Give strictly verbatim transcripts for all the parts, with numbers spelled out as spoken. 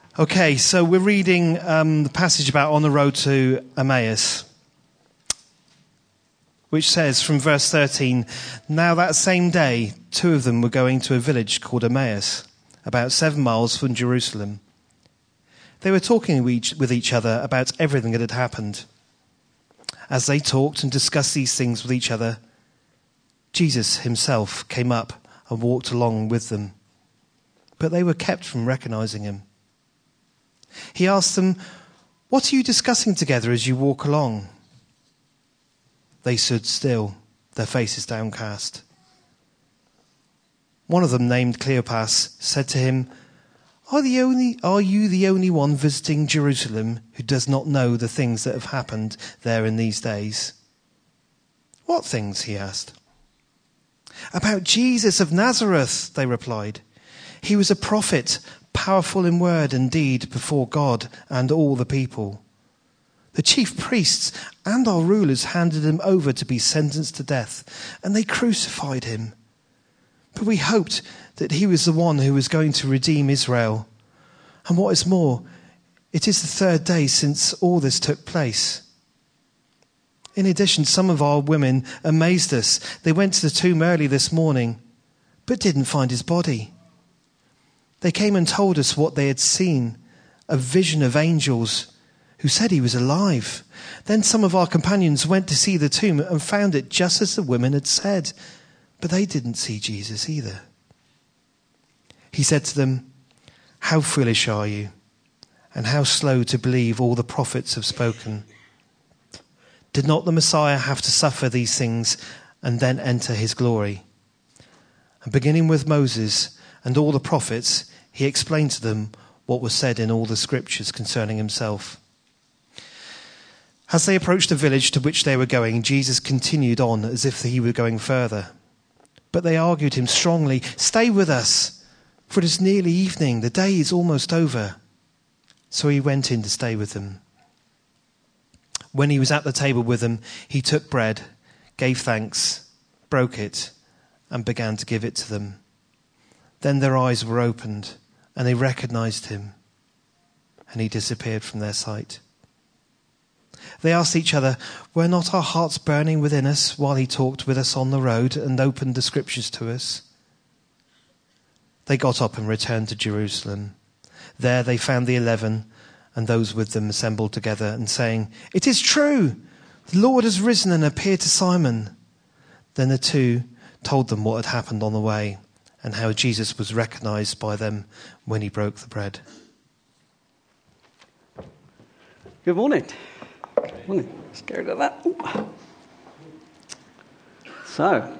Okay, so we're reading um, the passage about on the road to Emmaus, which says from verse thirteen, "Now that same day, two of them were going to a village called Emmaus, about seven miles from Jerusalem. They were talking with each other about everything that had happened. As they talked and discussed these things with each other, Jesus himself came up and walked along with them, but they were kept from recognizing him. He asked them, 'What are you discussing together as you walk along?' They stood still, their faces downcast. One of them, named Cleopas, said to him, Are, the only, are you the only one visiting Jerusalem who does not know the things that have happened there in these days?" "What things?" he asked. "About Jesus of Nazareth," they replied. "He was a prophet, powerful in word and deed before God and all the people. The chief priests and our rulers handed him over to be sentenced to death, and they crucified him. But we hoped that he was the one who was going to redeem Israel. And what is more, it is the third day since all this took place. In addition, some of our women amazed us. They went to the tomb early this morning, but didn't find his body. They came and told us what they had seen, a vision of angels who said he was alive. Then some of our companions went to see the tomb and found it just as the women had said, but they didn't see Jesus either." He said to them, "How foolish are you, and how slow to believe all the prophets have spoken? Did not the Messiah have to suffer these things and then enter his glory?" And beginning with Moses and all the prophets, he explained to them what was said in all the scriptures concerning himself. As they approached the village to which they were going, Jesus continued on as if he were going further. But they argued him strongly, "Stay with us, for it is nearly evening. The day is almost over." So he went in to stay with them. When he was at the table with them, he took bread, gave thanks, broke it, and began to give it to them. Then their eyes were opened, and they recognized him, and he disappeared from their sight. They asked each other, "Were not our hearts burning within us while he talked with us on the road and opened the scriptures to us?" They got up and returned to Jerusalem. There they found the eleven and those with them assembled together and saying, "It is true, the Lord has risen and appeared to Simon." Then the two told them what had happened on the way and how Jesus was recognized by them when he broke the bread. Good morning. Good morning. Scared of that. Ooh. So,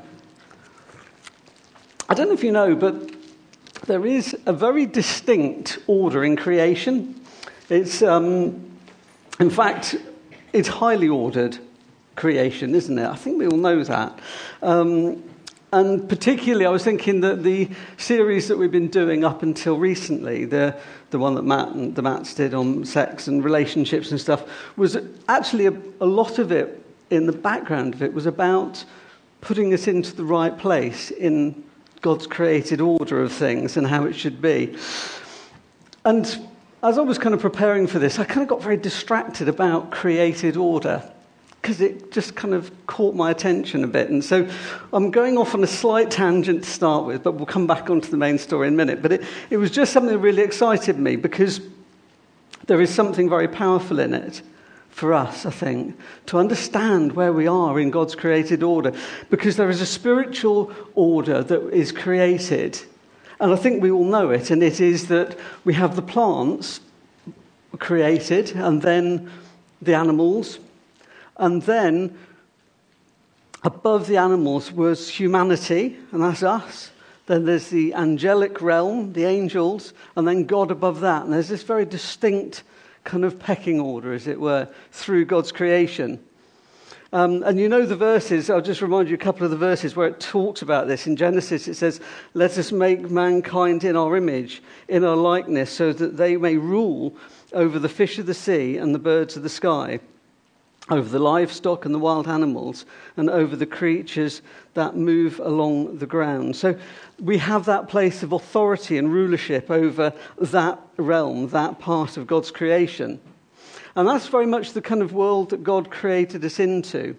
I don't know if you know, but there is a very distinct order in creation. It's, um, in fact, it's highly ordered creation, isn't it? I think we all know that. Um, and particularly, I was thinking that the series that we've been doing up until recently, the the one that Matt and the Matts did on sex and relationships and stuff, was actually a, a lot of it, in the background of it, was about putting us into the right place in God's created order of things and how it should be. And as I was kind of preparing for this, I kind of got very distracted about created order because it just kind of caught my attention a bit. And so I'm going off on a slight tangent to start with, but we'll come back onto the main story in a minute. But it, it was just something that really excited me because there is something very powerful in it for us, I think, to understand where we are in God's created order, because there is a spiritual order that is created, and I think we all know it, and it is that we have the plants created, and then the animals, and then above the animals was humanity, and that's us. Then there's the angelic realm, the angels, and then God above that, and there's this very distinct kind of pecking order, as it were, through God's creation. Um, and you know the verses, I'll just remind you a couple of the verses where it talks about this. In Genesis it says, "Let us make mankind in our image, in our likeness, so that they may rule over the fish of the sea and the birds of the sky, over the livestock and the wild animals, and over the creatures that move along the ground. So we have that place of authority and rulership over that realm, that part of God's creation. And that's very much the kind of world that God created us into.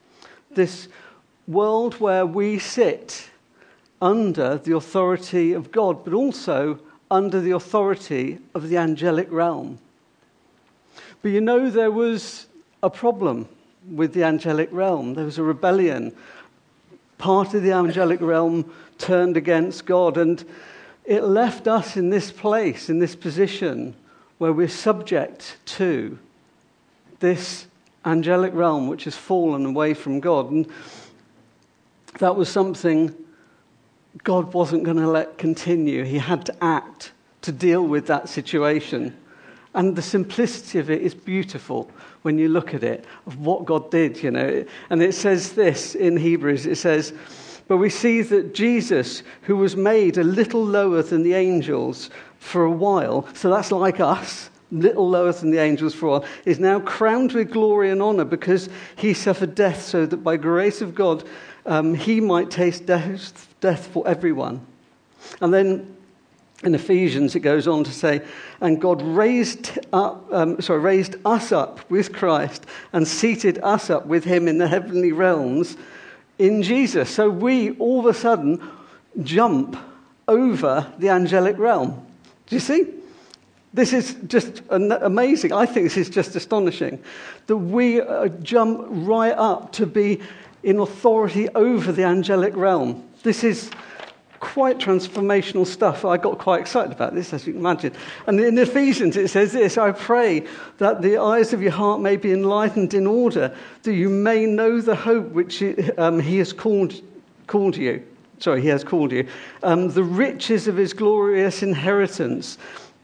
This world where we sit under the authority of God, but also under the authority of the angelic realm. But you know, there was a problem with the angelic realm. There was a rebellion. Part of the angelic realm turned against God, and it left us in this place, in this position, where we're subject to this angelic realm which has fallen away from God. And that was something God wasn't going to let continue. He had to act to deal with that situation. And the simplicity of it is beautiful when you look at it, of what God did, you know. And it says this in Hebrews, it says, "But we see that Jesus, who was made a little lower than the angels for a while," so that's like us, little lower than the angels for a while, "is now crowned with glory and honor because he suffered death, so that by grace of God um, he might taste death, death for everyone." And then in Ephesians, it goes on to say, "And God raised up, um, sorry, raised us up with Christ and seated us up with him in the heavenly realms in Jesus." So we all of a sudden jump over the angelic realm. Do you see? This is just amazing. I think this is just astonishing that we uh, jump right up to be in authority over the angelic realm. This is quite transformational stuff. I got quite excited about this, as you can imagine. And in Ephesians it says this, "I pray that the eyes of your heart may be enlightened in order that you may know the hope which um, he has called called you." Sorry, he has called you. Um, "the riches of his glorious inheritance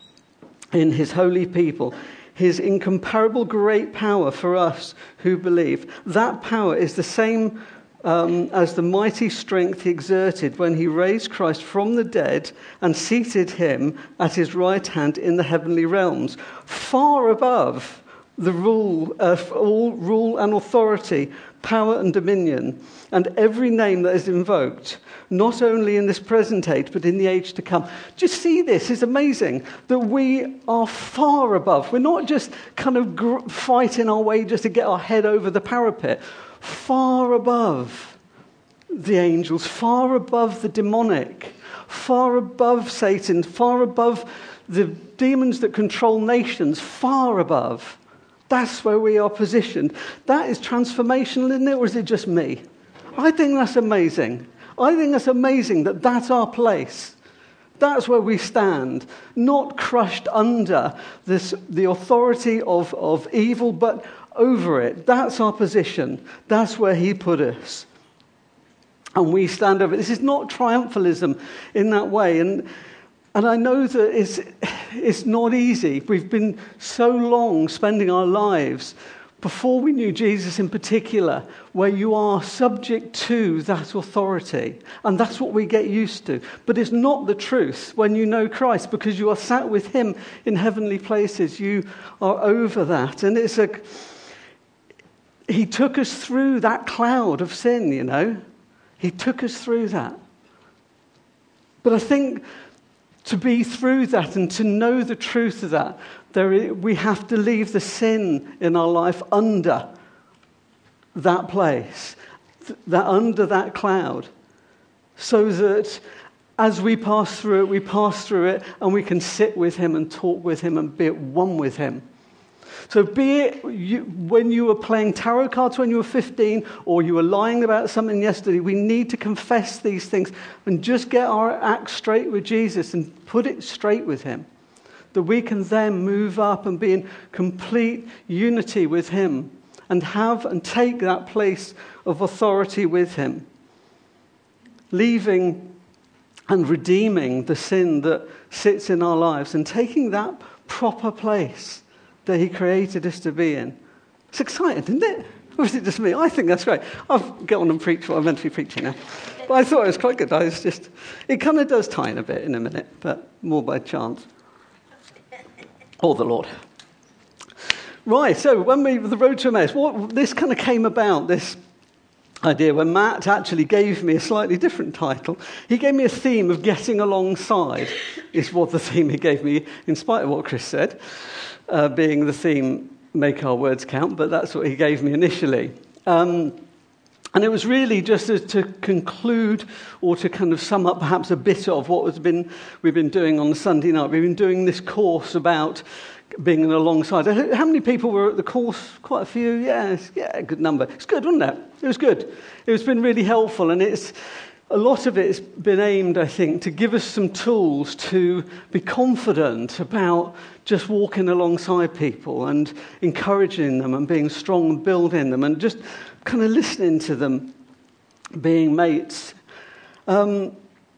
in his holy people, his incomparable great power for us who believe." That power is the same Um, as the mighty strength he exerted when he raised Christ from the dead and seated him at his right hand in the heavenly realms, far above the rule of all rule and authority, power and dominion, and every name that is invoked, not only in this present age, but in the age to come. Do you see this? It's amazing that we are far above. We're not just kind of gr- fighting our way just to get our head over the parapet. Far above the angels, far above the demonic, far above Satan, far above the demons that control nations, far above. That's where we are positioned. That is transformational, isn't it? Or is it just me? I think that's amazing. I think that's amazing that that's our place. That's where we stand, not crushed under this, the authority of, of evil, but over it. That's our position. That's where he put us. And we stand over it. This is not triumphalism in that way. And and I know that it's, it's not easy. We've been so long spending our lives, before we knew Jesus in particular, where you are subject to that authority. And that's what we get used to. But it's not the truth when you know Christ, because you are sat with him in heavenly places. You are over that. And it's a... He took us through that cloud of sin, you know. He took us through that. But I think to be through that and to know the truth of that, there is, we have to leave the sin in our life under that place, that under that cloud, so that as we pass through it, we pass through it and we can sit with him and talk with him and be at one with him. So be it you, when you were playing tarot cards when you were fifteen, or you were lying about something yesterday, we need to confess these things and just get our act straight with Jesus and put it straight with him. That we can then move up and be in complete unity with him and have and take that place of authority with him. Leaving and redeeming the sin that sits in our lives and taking that proper place that he created us to be in. It's exciting, isn't it? Or is it just me? I think that's great. I'll get on and preach what I'm meant to be preaching now. But I thought it was quite good. I was just, it kind of does tie in a bit in a minute, but more by chance. Or the Lord. Right, so when we, the road to Emmaus, what, this kind of came about, this idea, when Matt actually gave me a slightly different title. He gave me a theme of getting alongside, is what the theme he gave me, in spite of what Chris said, uh, being the theme, make our words count, but that's what he gave me initially. Um, and it was really just to, to conclude or to kind of sum up perhaps a bit of what has been we've been doing on the Sunday night. We've been doing this course about being alongside. How many people were at the course? Quite a few. Yes, yeah, a good number. It's good, wasn't it? It was good. It's been really helpful, and it's a lot of it's been aimed, I think, to give us some tools to be confident about just walking alongside people and encouraging them and being strong and building them and just kind of listening to them, being mates. Um,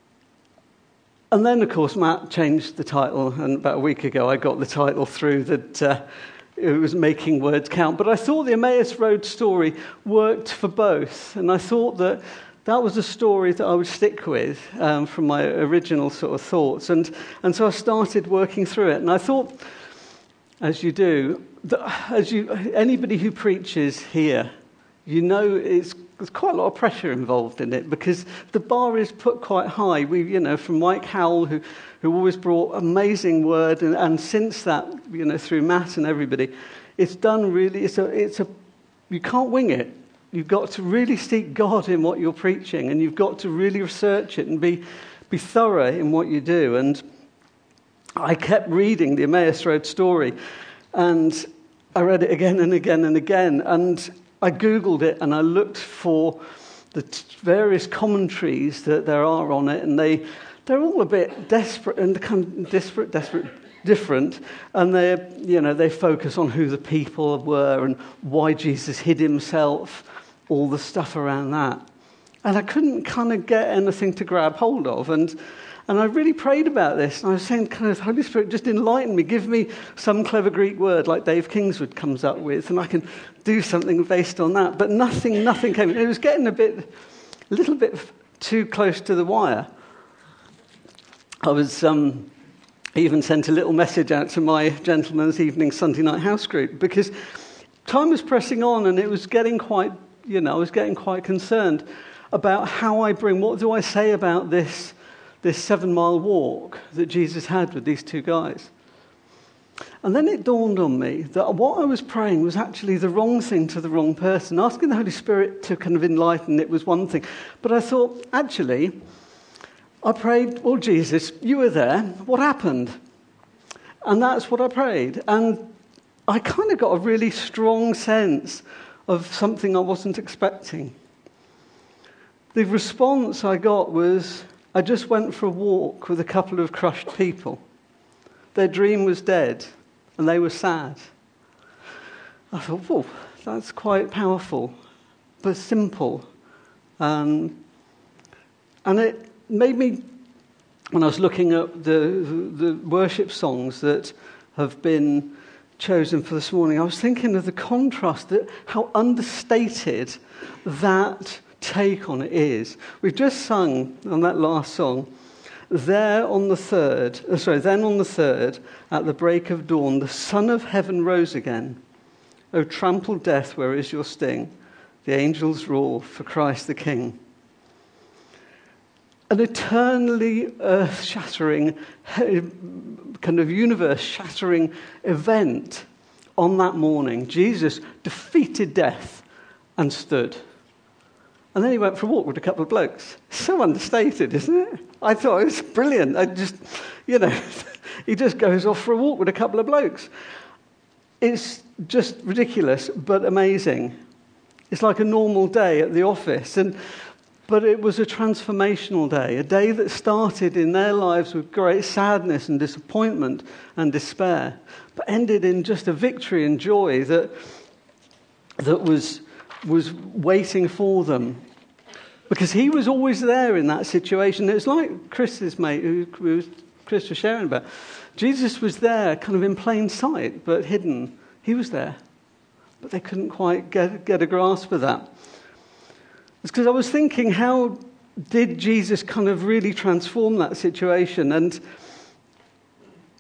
And then, of course, Matt changed the title, and about a week ago I got the title through that uh, it was Making Words Count. But I thought the Emmaus Road story worked for both, and I thought that that was a story that I would stick with um, from my original sort of thoughts. And, and so I started working through it, and I thought, as you do, that as you anybody who preaches here, you know it's there's quite a lot of pressure involved in it because the bar is put quite high. We, you know, from Mike Howell, who, who always brought amazing word, and, and since that, you know, through Matt and everybody, it's done really. It's a, it's a. You can't wing it. You've got to really seek God in what you're preaching, and you've got to really research it and be, be thorough in what you do. And I kept reading the Emmaus Road story, and I read it again and again and again, and I Googled it and I looked for the t- various commentaries that there are on it, and they, they're all a bit desperate and kind of desperate, desperate, different, and they, you know, they focus on who the people were and why Jesus hid himself, all the stuff around that. And I couldn't kind of get anything to grab hold of, and And I really prayed about this, and I was saying, kind of, Holy Spirit, just enlighten me. Give me some clever Greek word like Dave Kingswood comes up with, and I can do something based on that. But nothing, nothing came. It was getting a bit, a little bit too close to the wire. I was um, even sent a little message out to my Gentleman's Evening Sunday Night House group because time was pressing on, and it was getting quite, you know, I was getting quite concerned about how I bring. What do I say about this? This seven-mile walk that Jesus had with these two guys. And then it dawned on me that what I was praying was actually the wrong thing to the wrong person. Asking the Holy Spirit to kind of enlighten it was one thing. But I thought, actually, I prayed, well, Jesus, you were there. What happened? And that's what I prayed. And I kind of got a really strong sense of something I wasn't expecting. The response I got was, I just went for a walk with a couple of crushed people. Their dream was dead, and they were sad. I thought, whoa, that's quite powerful, but simple. Um, and it made me, when I was looking at the, the worship songs that have been chosen for this morning, I was thinking of the contrast, that how understated that take on it is. We've just sung on that last song, there on the third, oh sorry, then on the third, at the break of dawn, the Son of Heaven rose again. O trampled death, where is your sting? The angels roar for Christ the King. An eternally earth-shattering, kind of universe-shattering event on that morning. Jesus defeated death and stood. And then he went for a walk with a couple of blokes. So understated, isn't it? I thought it was brilliant. I just, you know, he just goes off for a walk with a couple of blokes. It's just ridiculous, but amazing. It's like a normal day at the office. And but it was a transformational day, a day that started in their lives with great sadness and disappointment and despair, but ended in just a victory and joy that that was was waiting for them. Because he was always there in that situation. It's like Chris's mate, who, who Chris was sharing about. Jesus was there kind of in plain sight, but hidden. He was there. But they couldn't quite get, get a grasp of that. It's because I was thinking, how did Jesus kind of really transform that situation? And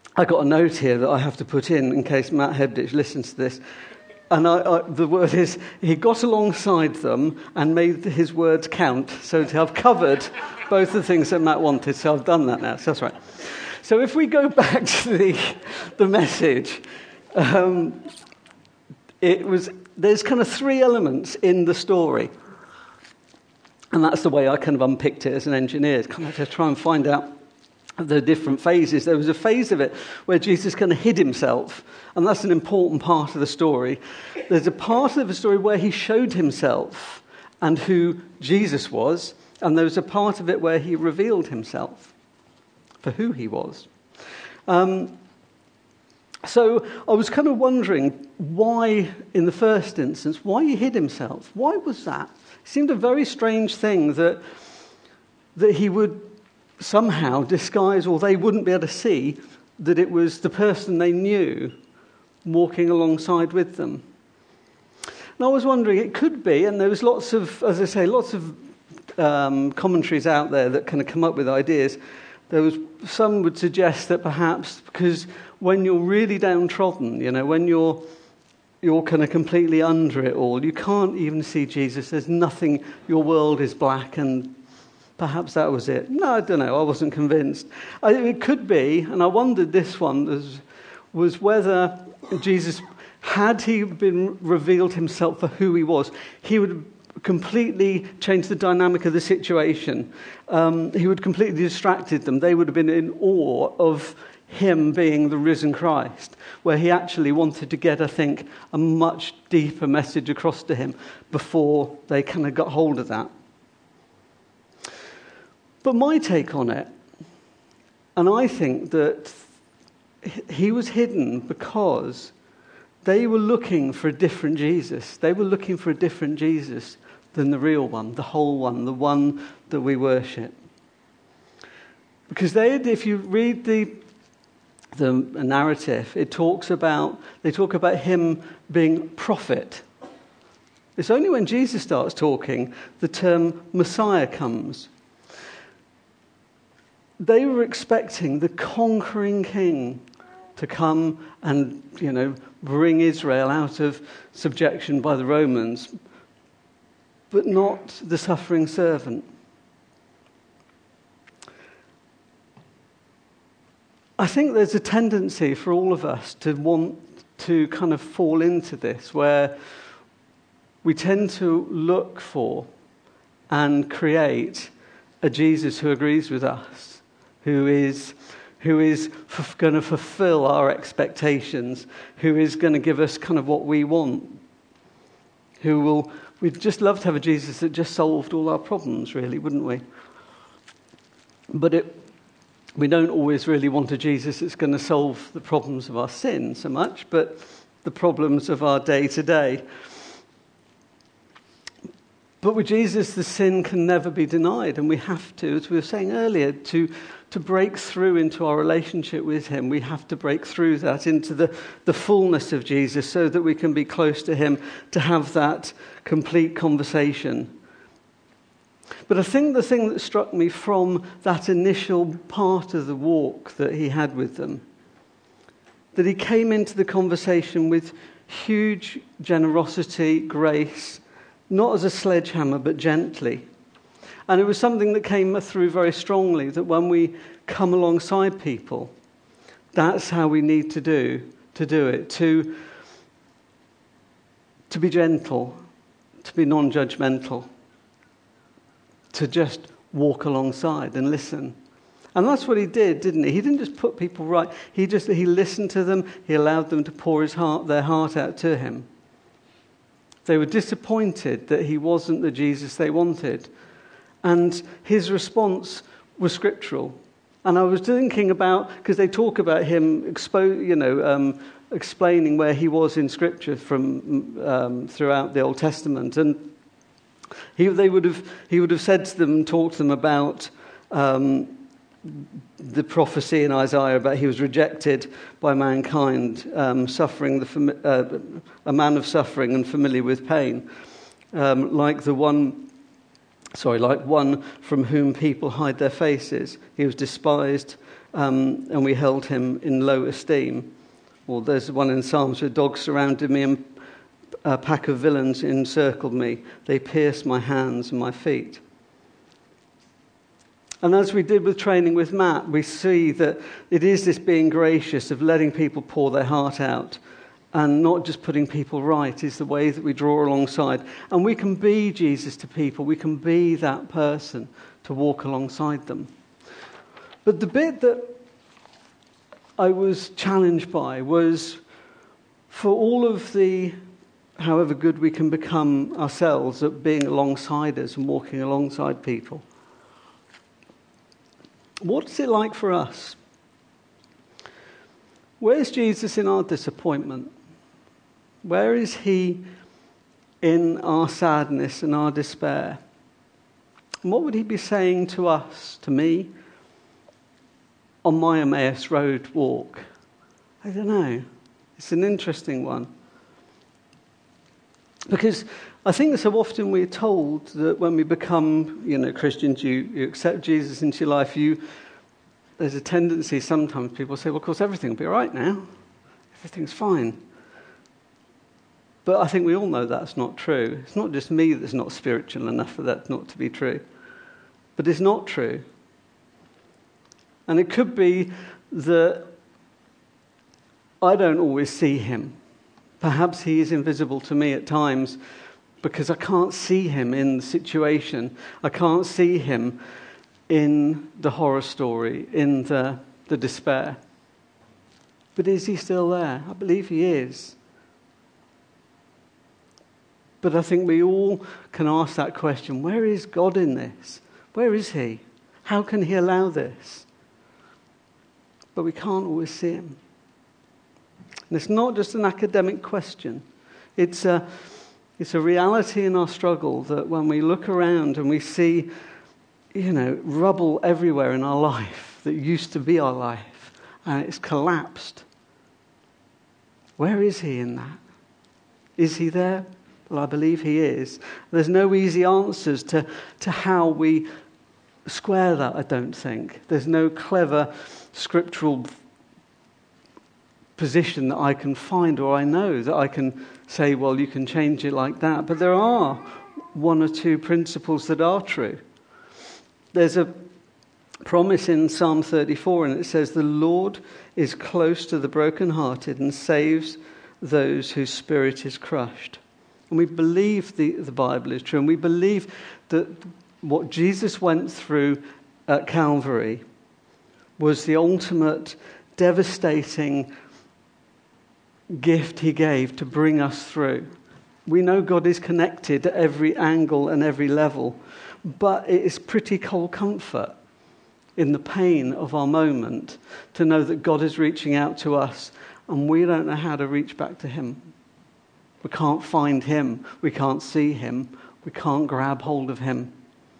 I got a note here that I have to put in in case Matt Hebditch listens to this. And I, I, the word is, he got alongside them and made his words count. So to have covered both the things that Matt wanted, so I've done that now. So that's right. So if we go back to the the message, um, it was there's kind of three elements in the story. And that's the way I kind of unpicked it as an engineer, kind of to try and find out the different phases. There was a phase of it where Jesus kind of hid himself, and that's an important part of the story. There's a part of the story where he showed himself and who Jesus was, and there was a part of it where he revealed himself for who he was. Um, so I was kind of wondering why, in the first instance, why he hid himself. Why was that? It seemed a very strange thing that that he would somehow disguise, or they wouldn't be able to see, that it was the person they knew walking alongside with them. And I was wondering, it could be, and there was lots of, as I say, lots of um, commentaries out there that kind of come up with ideas. There was some would suggest that perhaps because when you're really downtrodden, you know, when you're you're kind of completely under it all, you can't even see Jesus. There's nothing. Your world is black, and perhaps that was it. No, I don't know. I wasn't convinced. I, it could be, and I wondered this one was, was whether Jesus, had he been revealed himself for who he was, he would completely change the dynamic of the situation. Um, he would completely distracted them. They would have been in awe of him being the risen Christ, where he actually wanted to get, I think, a much deeper message across to him before they kind of got hold of that. But my take on it, and I think that he was hidden because they were looking for a different Jesus. They were looking for a different Jesus than the real one, the whole one, the one that we worship. Because they, if you read the the narrative, it talks about they talk about him being prophet. It's only when Jesus starts talking the term Messiah comes. They were expecting the conquering king to come and, you know, bring Israel out of subjection by the Romans, but not the suffering servant. I think there's a tendency for all of us to want to kind of fall into this, where we tend to look for and create a Jesus who agrees with us, who is who is f- going to fulfill our expectations, who is going to give us kind of what we want, who will, we'd just love to have a Jesus that just solved all our problems, really, wouldn't we? But it, we don't always really want a Jesus that's going to solve the problems of our sin so much, but the problems of our day-to-day. But with Jesus, the sin can never be denied, and we have to, as we were saying earlier, to to break through into our relationship with him. We have to break through that into the, the fullness of Jesus so that we can be close to him, to have that complete conversation. But I think the thing that struck me from that initial part of the walk that he had with them, that he came into the conversation with huge generosity, grace, not as a sledgehammer, but gently. And it was something that came through very strongly, that when we come alongside people, that's how we need to do to do it, to, to be gentle, to be non-judgmental, to just walk alongside and listen. And that's what he did, didn't he? He didn't just put people right. He just he listened to them. He allowed them to pour his heart, their heart out to him. They were disappointed that he wasn't the Jesus they wanted. And his response was scriptural. And I was thinking about, because they talk about him, expo, you know, um, explaining where he was in Scripture from um, throughout the Old Testament, and he they would have he would have said to them, talked to them about um, the prophecy in Isaiah about he was rejected by mankind, um, suffering the uh, a man of suffering and familiar with pain, um, like the one. Sorry, like one from whom people hide their faces. He was despised um, and we held him in low esteem. Or there's one in Psalms where dogs surrounded me and a pack of villains encircled me. They pierced my hands and my feet. And as we did with training with Matt, we see that it is this being gracious of letting people pour their heart out and not just putting people right is the way that we draw alongside. And we can be Jesus to people. We can be that person to walk alongside them. But the bit that I was challenged by was for all of the, however good we can become ourselves at being alongside us and walking alongside people, what's it like for us? Where's Jesus in our disappointment? Where is he in our sadness and our despair? And what would he be saying to us, to me, on my Emmaus Road walk? I don't know. It's an interesting one. Because I think so often we're told that when we become, you know, Christians, you, you accept Jesus into your life, you, there's a tendency sometimes people say, well, of course, everything will be all right now. Everything's fine. But I think we all know that's not true. It's not just me that's not spiritual enough for that not to be true. But it's not true. And it could be that I don't always see him. Perhaps he is invisible to me at times because I can't see him in the situation. I can't see him in the horror story, in the, the despair. But is he still there? I believe he is. But I think we all can ask that question, where is God in this? Where is he? How can he allow this? But we can't always see him. And it's not just an academic question. It's a, it's a reality in our struggle that when we look around and we see, you know, rubble everywhere in our life that used to be our life, and it's collapsed. Where is he in that? Is he there? Well, I believe he is. There's no easy answers to, to how we square that, I don't think. There's no clever scriptural position that I can find or I know that I can say, well, you can change it like that. But there are one or two principles that are true. There's a promise in Psalm thirty-four, and it says, the Lord is close to the brokenhearted and saves those whose spirit is crushed. And we believe the, the Bible is true, and we believe that what Jesus went through at Calvary was the ultimate devastating gift he gave to bring us through. We know God is connected at every angle and every level, but it is pretty cold comfort in the pain of our moment to know that God is reaching out to us and we don't know how to reach back to him. We can't find him. We can't see him. We can't grab hold of him.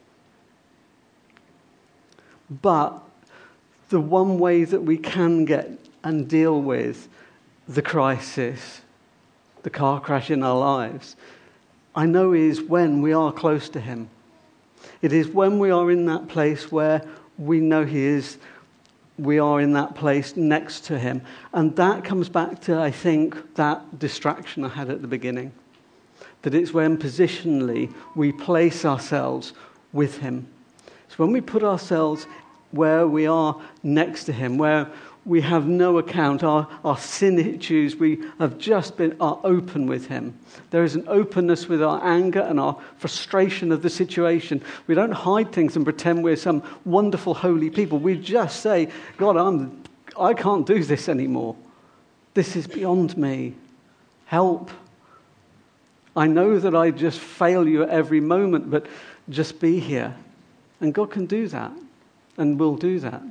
But the one way that we can get and deal with the crisis, the car crash in our lives, I know is when we are close to him. It is when we are in that place where we know he is, we are in that place next to him. And that comes back to, I think, that distraction I had at the beginning. That it's when positionally we place ourselves with him. It's when we put ourselves where we are next to him, where we have no account, our, our sin issues, we have just been are open with him. There is an openness with our anger and our frustration of the situation. We don't hide things and pretend we're some wonderful, holy people. We just say, God, I'm, I can't do this anymore. This is beyond me. Help. I know that I just fail you at every moment, but just be here. And God can do that, and will do that.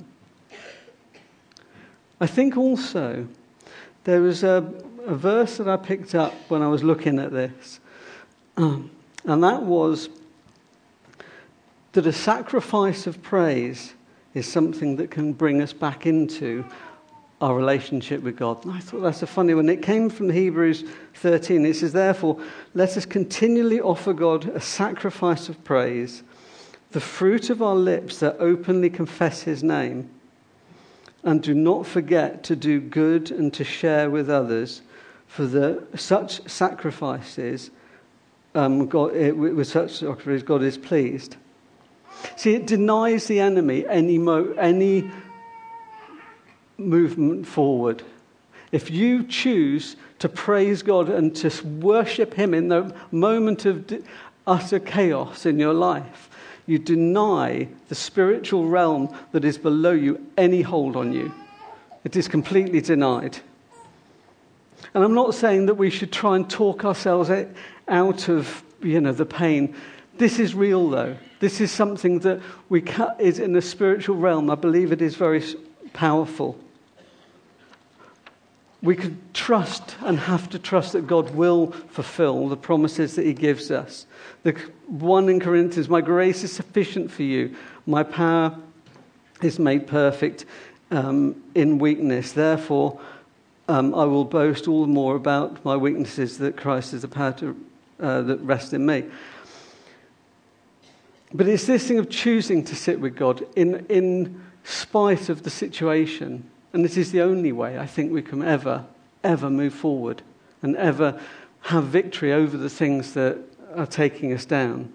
I think also there was a, a verse that I picked up when I was looking at this, um, and that was that a sacrifice of praise is something that can bring us back into our relationship with God. And I thought that's a funny one. It came from Hebrews thirteen. It says, therefore, let us continually offer God a sacrifice of praise, the fruit of our lips that openly confess his name. And do not forget to do good and to share with others, for the such sacrifices, um, God, it, with such sacrifices, God is pleased. See, it denies the enemy any mo- any movement forward. If you choose to praise God and to worship him in the moment of d- utter chaos in your life, you deny the spiritual realm that is below you any hold on you. It is completely denied. And I'm not saying that we should try and talk ourselves out of, you know, the pain. This is real, though. This is something that we ca- is in the spiritual realm. I believe it is very powerful. We could trust and have to trust that God will fulfill the promises that he gives us. The one in Corinthians, my grace is sufficient for you. My power is made perfect um, in weakness. Therefore, um, I will boast all the more about my weaknesses, that Christ is the power to, uh, that rests in me. But it's this thing of choosing to sit with God in, in spite of the situation. And this is the only way I think we can ever, ever move forward and ever have victory over the things that are taking us down.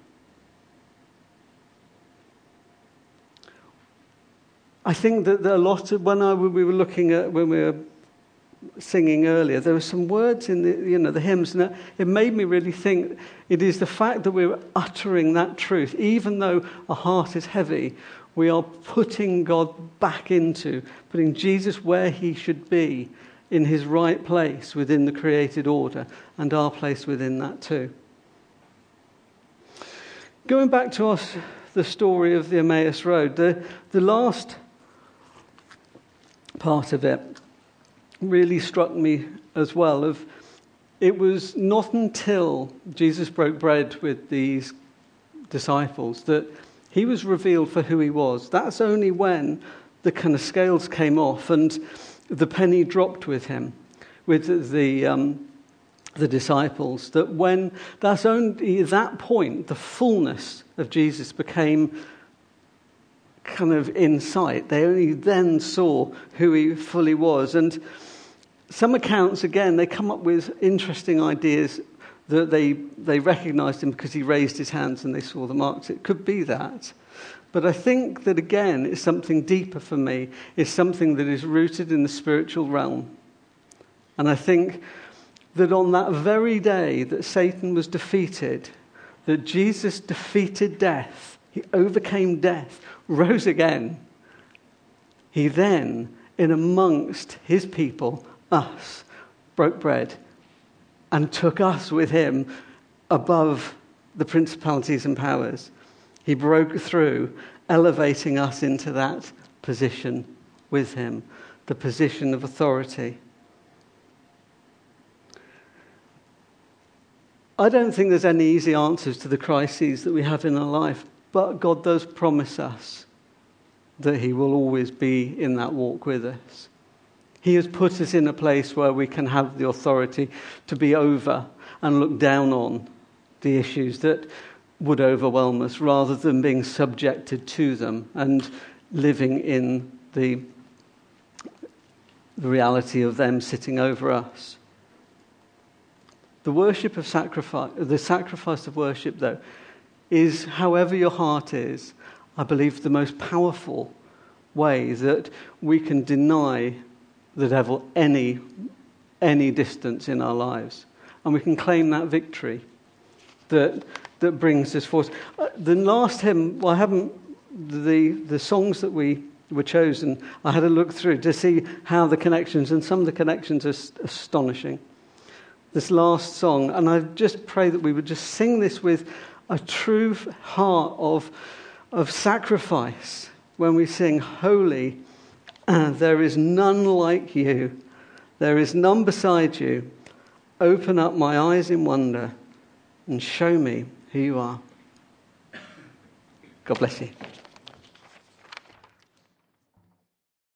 I think that a lot of, when I, we were looking at, when we were singing earlier, there were some words in the, you know, the hymns, and it made me really think it is the fact that we're uttering that truth, even though our heart is heavy. We are putting God back into, putting Jesus where he should be, in his right place within the created order, and our place within that too. Going back to us, the story of the Emmaus Road, the, the last part of it really struck me as well. Of it was not until Jesus broke bread with these disciples that he was revealed for who he was. That's only when the kind of scales came off and the penny dropped with him, with the um, the disciples. That when that's only at that point the fullness of Jesus became kind of in sight. They only then saw who he fully was. And some accounts, again, they come up with interesting ideas. That they, they recognized him because he raised his hands and they saw the marks. It could be that. But I think that, again, it's something deeper for me. It's something that is rooted in the spiritual realm. And I think that on that very day that Satan was defeated, that Jesus defeated death, he overcame death, rose again. He then, in amongst his people, us, broke bread and took us with him above the principalities and powers. He broke through, elevating us into that position with him, the position of authority. I don't think there's any easy answers to the crises that we have in our life, but God does promise us that he will always be in that walk with us. He has put us in a place where we can have the authority to be over and look down on the issues that would overwhelm us, rather than being subjected to them and living in the, the reality of them sitting over us. The worship of sacrifice, the sacrifice of worship, though, is, however your heart is, I believe, the most powerful way that we can deny the devil any any distance in our lives, and we can claim that victory that that brings us forth. Uh, the last hymn, well, I haven't the the songs that we were chosen. I had a look through to see how the connections, and some of the connections are st- astonishing. This last song, and I just pray that we would just sing this with a true heart of of sacrifice when we sing, "Holy, uh, there is none like you. There is none beside you. Open up my eyes in wonder and show me who you are." God bless you.